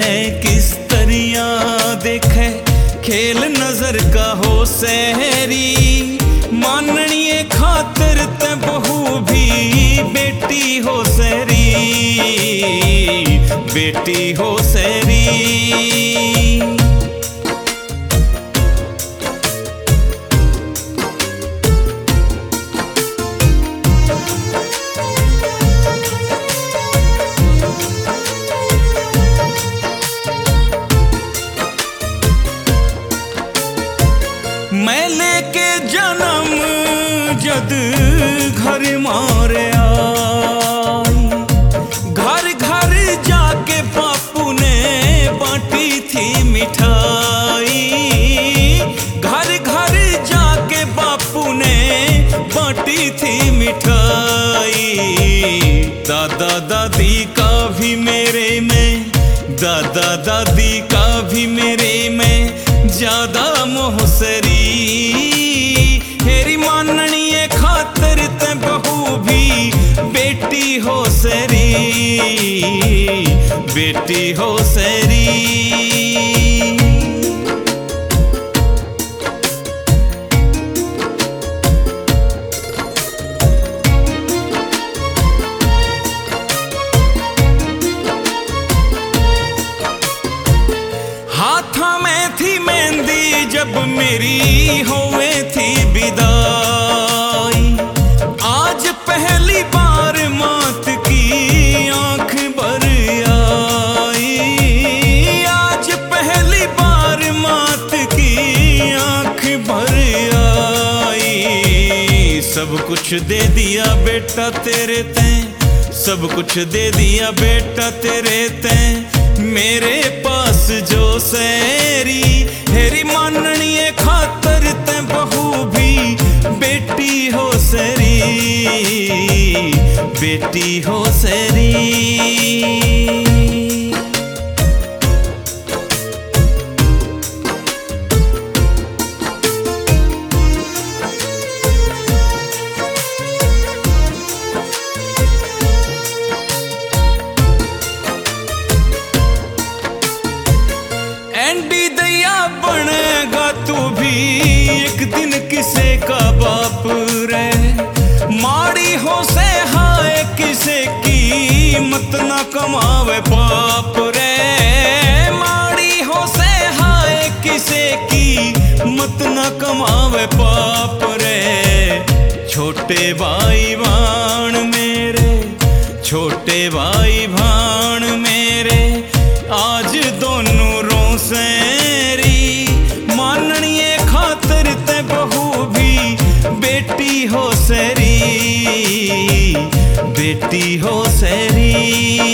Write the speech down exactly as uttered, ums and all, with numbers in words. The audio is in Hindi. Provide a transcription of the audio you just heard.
है किस तरिया देखे खेल नजर का हो सहरी माननिए खातिर ते बहू भी बेटी हो सहरी बेटी हो सहरी। मैं लेके जन्म जद घर मारे आई घर घर जाके बापू ने बांटी थी मिठाई घर घर जाके बापू ने बांटी थी मिठाई। दादा दादी का भी मेरे में दादा दादी का भी मेरे में ज्यादा मोहसरी हेरी माननिए खातिर ते बहू भी बेटी हो सरी बेटी हो सरी। हाथा में थी मेहंदी जब मेरी होवे थी विदाई आज पहली बार मात की आंख भर आई आज पहली बार मात की आंख भर आई। सब कुछ दे दिया बेटा तेरे ते सब कुछ दे दिया बेटा तेरे ते मेरे पास जो सैरी हेरी माननिए खातर ते बहू भी बेटी हो सरी बेटी हो सरी। एंडी दैया बनेगा तू भी एक दिन किसे का बाप रे माड़ी हो से हाय किसे की मत ना कमावे पाप रे माड़ी हो से हाय किसे की मत ना कमावे पाप रे। छोटे भाई भाण मेरे छोटे भाई भाण मेरे आज दोनों सैरी माननिए खातिर ते बहू भी बेटी हो सरी बेटी हो सरी।